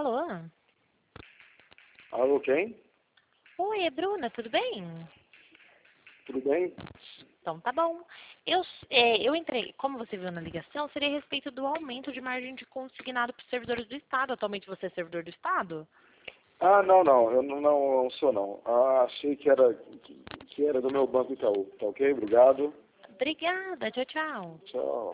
Alô? Alô, quem? Oi, é Bruna, tudo bem? Tudo bem? Então tá bom. Eu entrei, como você viu na ligação, seria a respeito do aumento de margem de consignado para os servidores do Estado. Atualmente você é servidor do Estado? Ah, não, eu não sou não. Ah, achei que era do meu Banco Itaú. Tá ok? Obrigado. Obrigada, tchau, tchau. Tchau.